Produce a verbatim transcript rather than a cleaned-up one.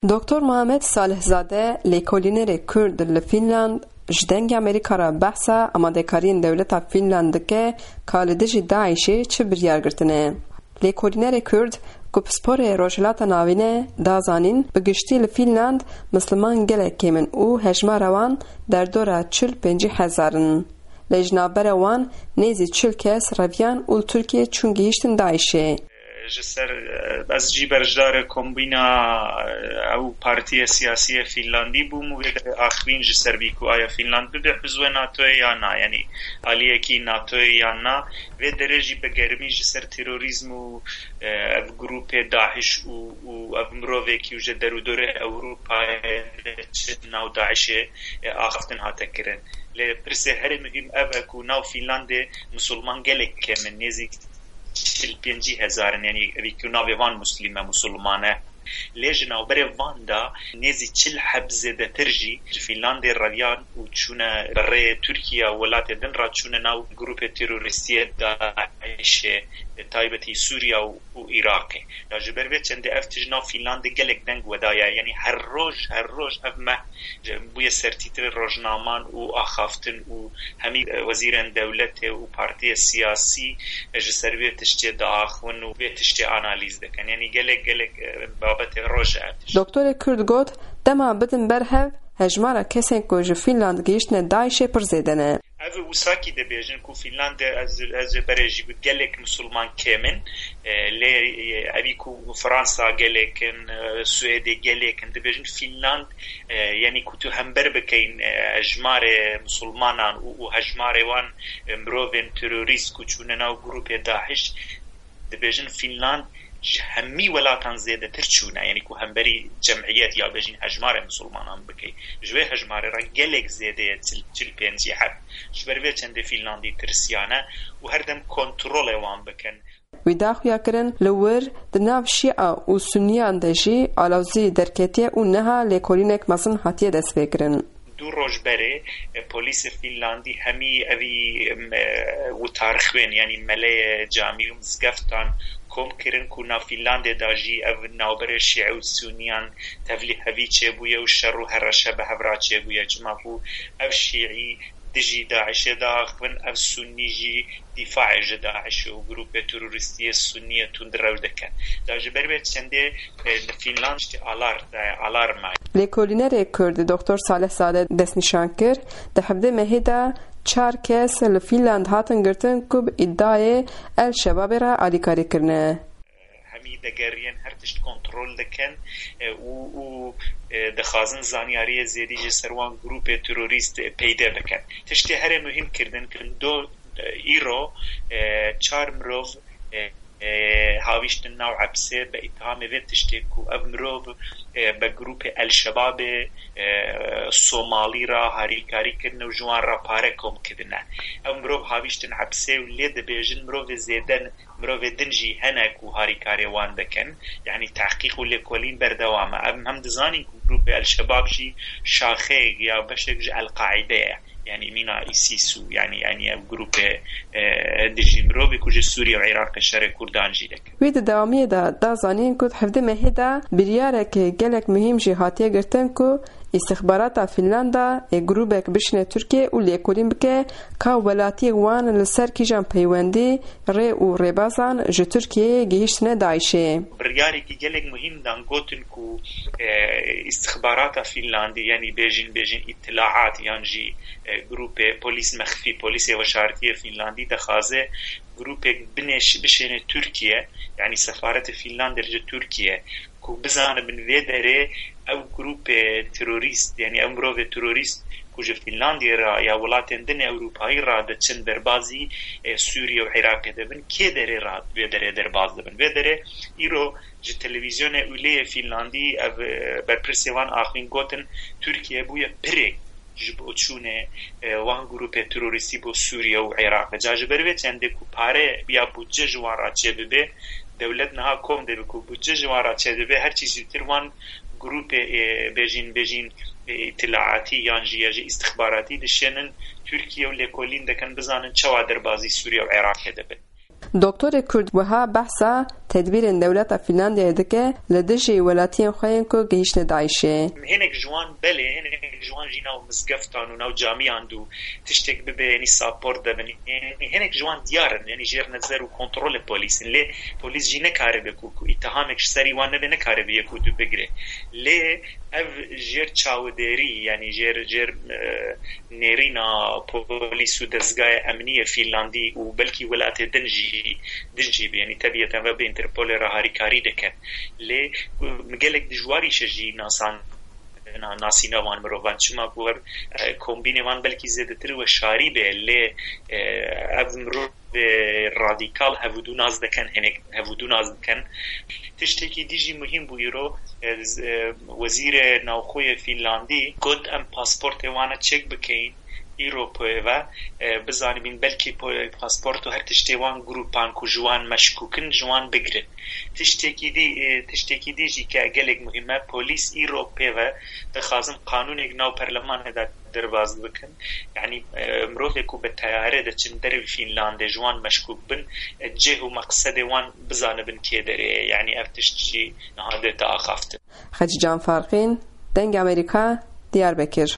دکتر محمد صالح زاده لیکولینر کرد لفینلاند جدنگ امریکا را بحثا آماده‌کاری دولت فینلاند که کالدج داعش چه بریارگرتنه. لیکولینر کرد کپسپور روشلات ناوینه دازانین بگشتی لفینلاند مسلمان گلک من او هجمار وان در دورا چل پنجی هزارن. لجنابر وان نیزی چل کس رویان اول ترکیه چونگی هشتن داعشه. جسر از جی برجدار کمبینا او پارتی سیاسی فینلاندی بوم و آخرین جسر بیکو آیا فینلاند بده حزب ناتو یا نه، یعنی علیه کی ناتو یا نه و درجی بگرمی جسر تروریسم و گروپ داعش و او مروه کی وجه در دور اروپا ناو داعش آختن هاته کرن لپرسه هر مهم اوکو ناو فینلاند مسلمان گلک که من نزیک چل پنجی هزارن، یعنی ویکو ناوی وان مسلمه مسلمانه لیجنا و بره وان دا نیزی چل حبزه ده ترجی فینلاند رویان و چونه بره ترکیه ولات دن را چونه ناو گروپ تروریستی داعش تایبتی سوریا و عراق دا جبر به چنده افتج ناو فینلاند گلک دنگ ودایا، یعنی هر روز هر روز افمه بوی سرتیتر روزنامان و آخافتن و همی وزیر دولت و پارتی سیاسی جسر به تشتی داخون و به تشتی آنالیز دکن، یعنی گلک گلک بابت روزه. دکتر کرد گوت دما بدن برهف هجمارا کسین که جو فینلاند گیشتن داعش پرزیدنه. اوه وساکی ده بیجن که فینلاند از از برای بود گلک مسلمان کمن، لی اوی که فرانسا گلکن، سوئد گلکن ده بیجن فینلاند، یعنی که تو هم بر بکین هجمار مسلمانان و هجمار وان مروون تروریست که چونه ناو گروپ داعش ده بیجن فینلاند همی ولاتان زیاده تر چونه، یعنی که هم بری جمعیت یا بجین هجمار مسلمانان بکی جوه هجمار را گلک زیاده چل پینجی حد جبر به چنده فینلاندی ترسیانه و هر دم کنترول وان بکن. ویدا خویا کرن لور دناو شیعه و سنیان دجی علاوزی درکتیه و نها لیکولینک مزن حتیه دست بکرن. دو روز بره پلیس فینلاندی همی اوی و تارخوین، یعنی ملی جامی و مزگفتان کم کرن که نا فینلاند داجی او ناوبر شیعه و سونیان تفلی هوی چه بویه و شر و هرشه به هورا چه بویه جمع بو او شیعی دجی داعش داخون او سنی جی دفاع داعش و گروپ تروریستی سنی تندرو دکن داجی بر بید چنده فینلاند شتی آلار آلارمای. لیکولینر کرد دکتر صالح زاده دست نشان کر ده هفته مهیده چار کس لفینلاند هاتن گرتن کب ادعای الشباب را آلیکاری کرنه. همی دگرین هر تشت کنترل دکن و و دخازن زانیاری زیادی جسروان گروپ تروریست پیدا بکن. تشتی هر مهم کردن کن دو ایرو چار مروف هاویشتن ناو عبسه به اتهام وید تشتیکو او مروف به گروپ الشباب سومالی را هاریکاری کرنه و جوان را پاره کم کردنه. او مروف هاویشتن عبسه و لید بیجن مروف زیدن مروف دنجی هنک و هاریکاری وان دکن، یعنی تحقیق و لیکولین بردوامه. او هم دزانی که گروپ الشباب جی شاخه یا بشک جی القاعده، یعنی مینا ایسیسو، یعنی یعنی گروپ دجی مروفی که سوریه و عراق شهر کردان جی دکن. وید دوامیه دا دازانین که هفته مهیده بریاره که گلک مهم جی هاتیه گرتن که استخبارات فینلاندا گروبک بشنه ترکیه و لیکولین بکه که ولاتی وان لسر کیجان پیوندی ری و ریبازان جو ترکیه گیشتنه داعشه. بریاره که گلک مهم دان گوتن که استخبارات فینلاندی یعنی بیجین بیجین اطلاعات یعنی جی گروپ پلیس مخفی پلیس وشارتی فینلاندی دخازه گروپ بنش بشنه ترکیه، یعنی سفارت فینلاند در ترکیه که بزانه من ویدره او گروپ تروریست، یعنی امروز تروریست که فینلاندی را یا ولاتن دن اروپایی را دچن دربازی سوریه و عراق دبن که دره را ویدره درباز دبن ویدره ایرو جه تلویزیون اولی فینلاندی بر پرسیوان آخرین گوتن ترکیه بوی پره جب چونه وان گروپ تروریستی با سوریه و عراق جاج بروه چنده که پاره بیا بودجه جوان را چه ببه دولت نها کم ده بکو بودجه جوان را چه ببه هر چیزی تر وان گروپ بیجین بیجین اطلاعاتی یان جیاجی استخباراتی دشنن ترکیه و لیکولین دکن بزانن چوا دربازی سوریه و عراق ده بن. دکتر کرد وها بحثا تدبیر دولت فنلندیا دکه لدجی ولاتین خوین کو گیشن داعشه هنک جوان بله هنک جوان جینا و مزگفتان و ناو جامعان دو تشتک ببه یعنی ساپورت دبنی هنک جوان دیارن یعنی جیر نظر و کنترل پلیس لی پلیس جی نکاره بکو کو اتهامش سری وان نبه نکاره بیکو دو بگره لی اف جیر چاودری یعنی جیر جیر نرینا پلیس و دزگاه امنی فنلندی و بلکی ولات دنجی دنجی یعنی طبیعتا و به انترپول راهاری کاری دکن لی مگلک دجواری شجی ناسان ناسینا وان مروان چما بور کومبینه وان بلکی زیاده تر و شاری به لی اف مرو رادیکال هفودو ناز دکن هنک هفودو ناز دکن تشتکی دیجی مهم بویرو وزیر نوخوی فنلندی گفت ام پاسپورت وانا چک بکین ایروپا و بزانی بین بلکی پاسپورت و هر تشتیوان گروپان کو جوان مشکوکن جوان بگرن تشتکی دی تشتکی دیجی که اگلک مهمه پلیس ایروپا و بخازم قانون اگناو پرلمان دا درواز بکن یعنی مروفه کو به تیاره دا چن در فنلند جوان مشکوک بن جه و مقصد وان بزانه بن که داره یعنی افتشتی نهاده تا آخافته. خججان فارقین دنگ امریکا دیار بکر.